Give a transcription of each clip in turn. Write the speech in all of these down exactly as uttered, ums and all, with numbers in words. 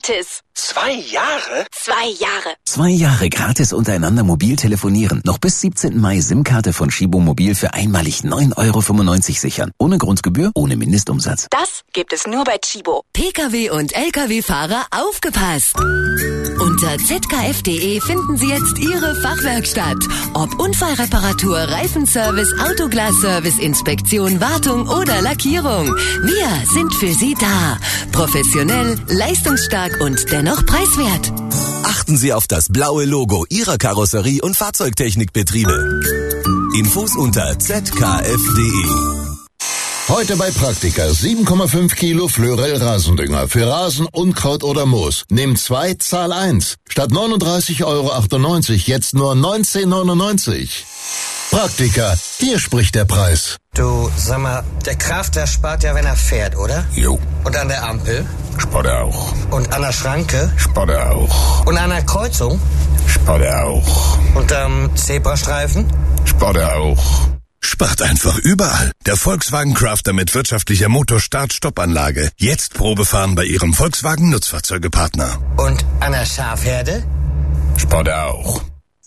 gratis. Zwei Jahre? Zwei Jahre. Zwei Jahre gratis untereinander mobil telefonieren. Noch bis siebzehnten Mai SIM-Karte von Chibo Mobil für einmalig neun Euro fünfundneunzig sichern. Ohne Grundgebühr, ohne Mindestumsatz. Das gibt es nur bei Chibo. Pkw- und L K W-Fahrer aufgepasst! Unter z k f punkt d e finden Sie jetzt Ihre Fachwerkstatt. Ob Unfallreparatur, Reifenservice, Autoglasservice, Inspektion, Wartung oder Lackierung. Wir sind für Sie da. Professionell, leistungsstark und dennoch preiswert. Achten Sie auf das blaue Logo Ihrer Karosserie- und Fahrzeugtechnikbetriebe. Infos unter z k f punkt d e. Heute bei Praktika sieben Komma fünf Kilo Fleurel Rasendünger für Rasen, Unkraut oder Moos. Nimm zwei, zahl eins. Statt neununddreißig Euro achtundneunzig jetzt nur neunzehn neunundneunzig. Praktika, hier spricht der Preis. Du, sag mal, der Kraft, der spart ja, wenn er fährt, oder? Jo. Und an der Ampel? Spart er auch. Und an der Schranke? Spart er auch. Und an der Kreuzung? Spart er auch. Und am Zebrastreifen? Spart er auch. Spart einfach überall. Der Volkswagen Crafter mit wirtschaftlicher Motor-Start-Stopp-Anlage. Jetzt Probefahren bei Ihrem Volkswagen Nutzfahrzeugepartner. Und an der Schafherde? Spart er auch.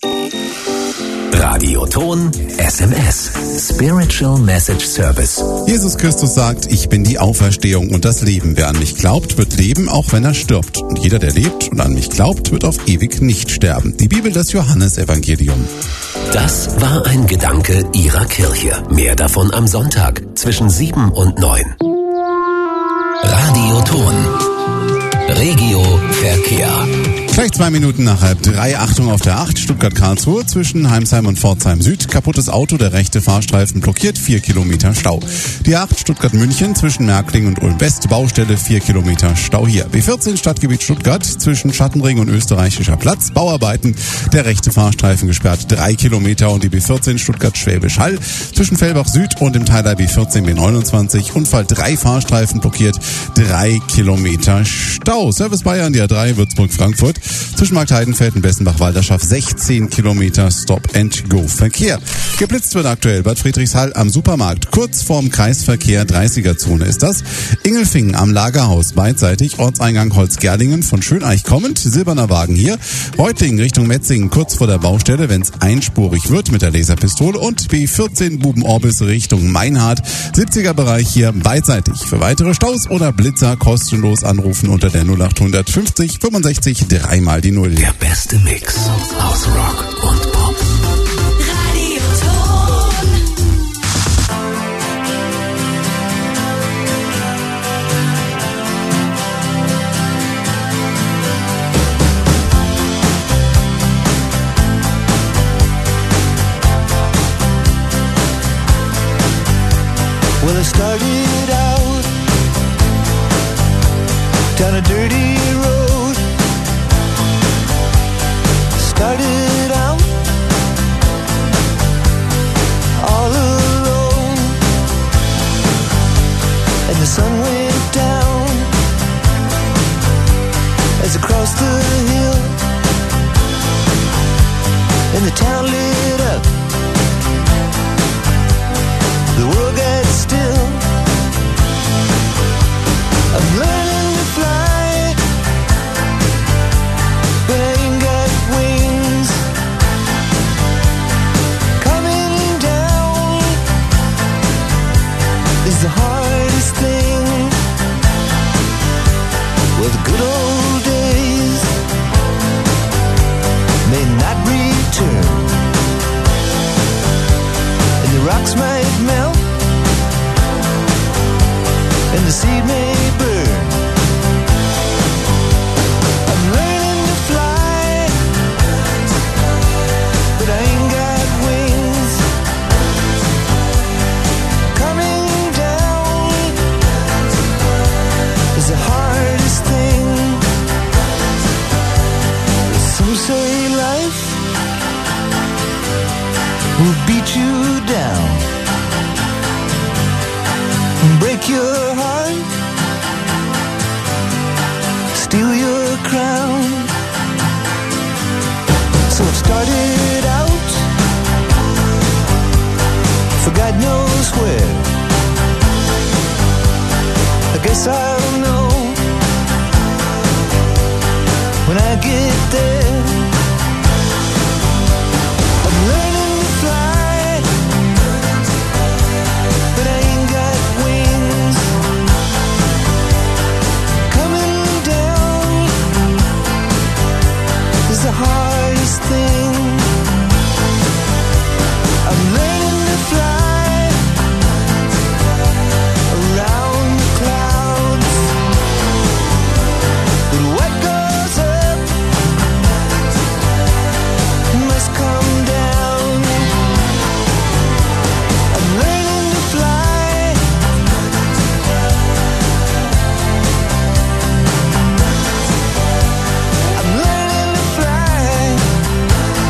Radioton S M S. Spiritual Message Service. Jesus Christus sagt, ich bin die Auferstehung und das Leben. Wer an mich glaubt, wird leben, auch wenn er stirbt. Und jeder, der lebt und an mich glaubt, wird auf ewig nicht sterben. Die Bibel, das Johannesevangelium. Das war ein Gedanke Ihrer Kirche. Mehr davon am Sonntag zwischen sieben und neun. Radioton. Regio Verkehr. Gleich zwei Minuten nach halb drei. Achtung auf der acht, Stuttgart-Karlsruhe zwischen Heimsheim und Pforzheim Süd. Kaputtes Auto, der rechte Fahrstreifen blockiert, vier Kilometer Stau. Die acht, Stuttgart-München zwischen Märkling und Ulm-West, Baustelle, vier Kilometer Stau hier. B vierzehn, Stadtgebiet Stuttgart zwischen Schattenring und Österreichischer Platz, Bauarbeiten, der rechte Fahrstreifen gesperrt, drei Kilometer. Und die B vierzehn, Stuttgart-Schwäbisch Hall zwischen Fellbach Süd und dem Teiler B vierzehn, B neunundzwanzig, Unfall, drei Fahrstreifen blockiert, drei Kilometer Stau. Service Bayern, die A drei, Würzburg-Frankfurt. Zwischen Markt Heidenfeld und Bessenbach-Walderschaft sechzehn Kilometer Stop-and-Go-Verkehr. Geblitzt wird aktuell Bad Friedrichshall am Supermarkt. Kurz vorm Kreisverkehr, dreißiger-Zone ist das. Ingelfingen am Lagerhaus beidseitig. Ortseingang Holzgerlingen von Schöneich kommend. Silberner Wagen hier. Reutlingen Richtung Metzingen kurz vor der Baustelle, wenn es einspurig wird mit der Laserpistole. Und B vierzehn Buben-Orbis Richtung Meinhardt. siebziger-Bereich hier beidseitig. Für weitere Staus oder Blitzer kostenlos anrufen unter der null acht fünfzig fünfundsechzig dreimal die Null. Der beste Mix aus Rock und Pop. Well, I started out down a dirty road. Started out all alone, and the sun went down as I crossed the hill, and the town lit up. The world got still. I'm learning to fly, but I ain't got wings. Coming down is the hardest thing. Well, the good old days may not return, and the rocks might melt, and the seed may burn. I'm learning to fly, but I ain't got wings. Coming down is the hardest thing. Some say life will beat you down, break your heart, steal your crown. So it started out for God knows where. I guess I'll know I get there. I'm learning to fly, but I ain't got wings. Coming down is the hardest thing. I'm learning to fly around the clouds, but what goes up must come down. I'm learning to fly. I'm learning to fly.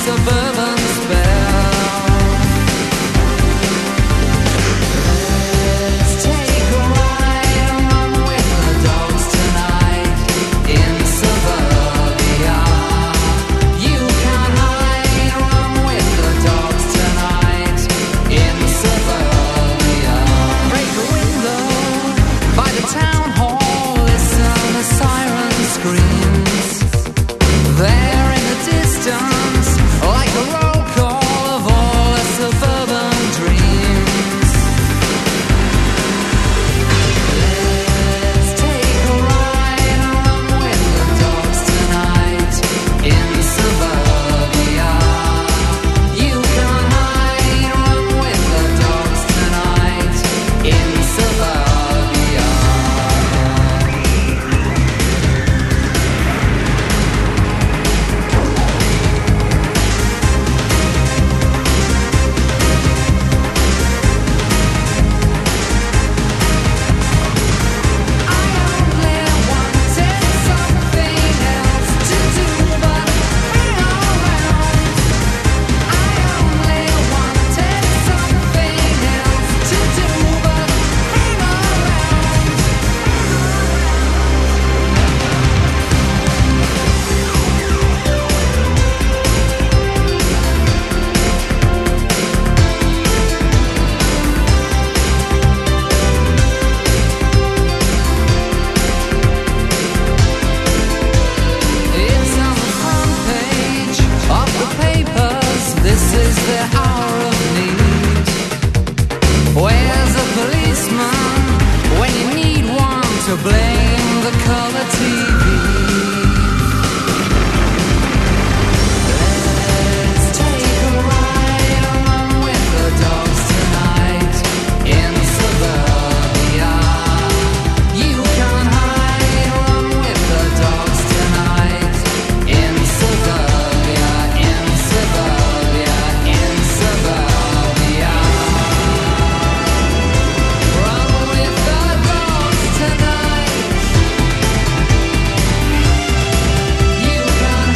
suburban spell. Let's take a ride along with the dogs tonight in suburbia. You can't hide along with the dogs tonight in suburbia. Break a window by the town hall, listen to siren screams. There in the distance, like a roll call of all the suburban dreams. Let's take a ride along with the dogs tonight in suburbia. You can't hide along with the dogs tonight in suburbia. It's on the front page of the papers. This is the hour of need. Where's the policeman when you need one to blame the color T V? Let's take a ride along with the dogs tonight in suburbia. You can't hide along with the dogs tonight in suburbia, in suburbia, in suburbia. Run with the dogs tonight. You can't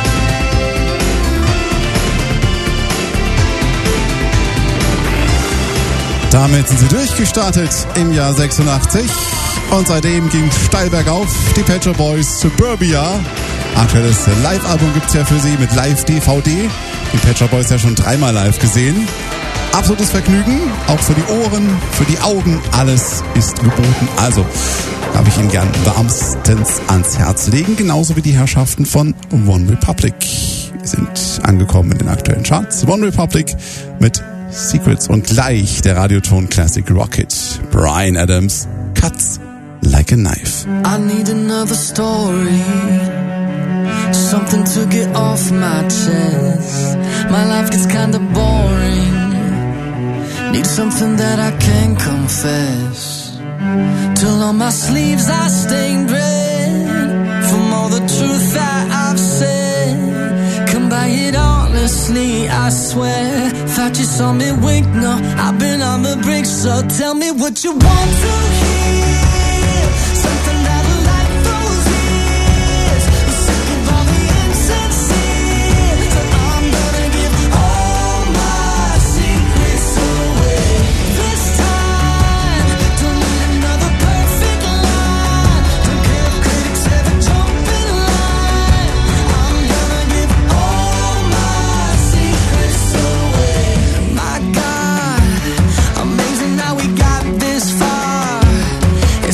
Damit sind sie durchgestartet im Jahr sechsundachtzig und seitdem ging steil bergauf. Die Pet Shop Boys Suburbia. Aktuelles Live-Album gibt's ja für sie mit Live-D V D. Die Pet Shop Boys ja schon dreimal live gesehen. Absolutes Vergnügen, auch für die Ohren, für die Augen, alles ist geboten. Also darf ich Ihnen gern wärmstens ans Herz legen, genauso wie die Herrschaften von One Republic. Wir sind angekommen in den aktuellen Charts. One Republic mit Secrets und gleich der Radioton Classic Rocket. Bryan Adams, Cuts Like a Knife. I need another story, something to get off my chest. My life gets kinda boring, need something that I can confess. Till on my sleeves I stained red from all the truth that I've said. Come by it honestly, I swear. Thought you saw me wink, no, I've been on the brink. So tell me what you want to hear, something that a life throws is. I'm sick of all the insincere, so I'm gonna give all my secrets away. This time, don't need another perfect line. Don't care if critics ever jump in line. I'm gonna give all my secrets away. My God, amazing how we got this far.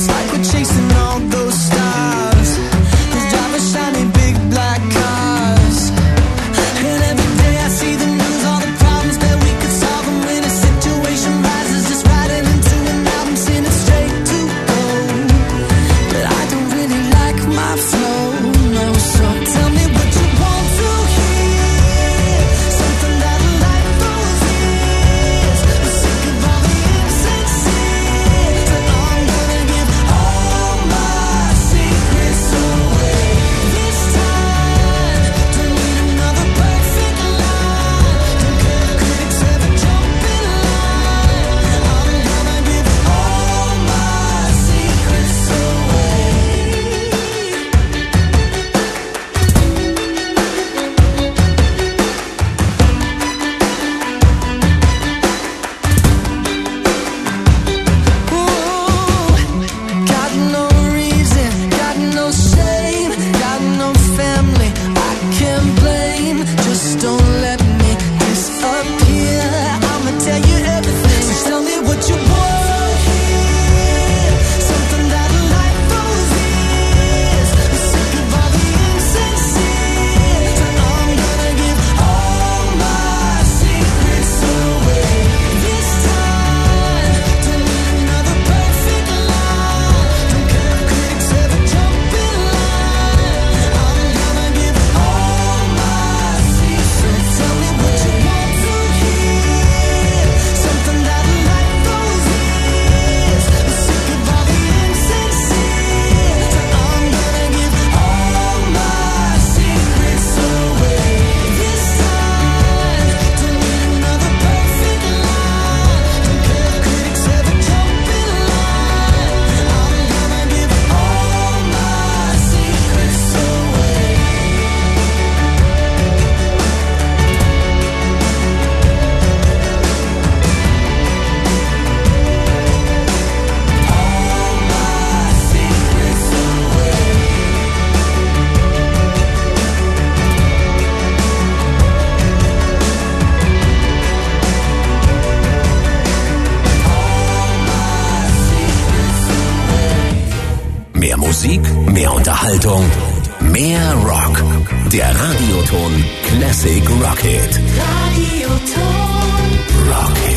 Mehr Rock. Der Radioton Classic Rocket. Radioton. Rocket.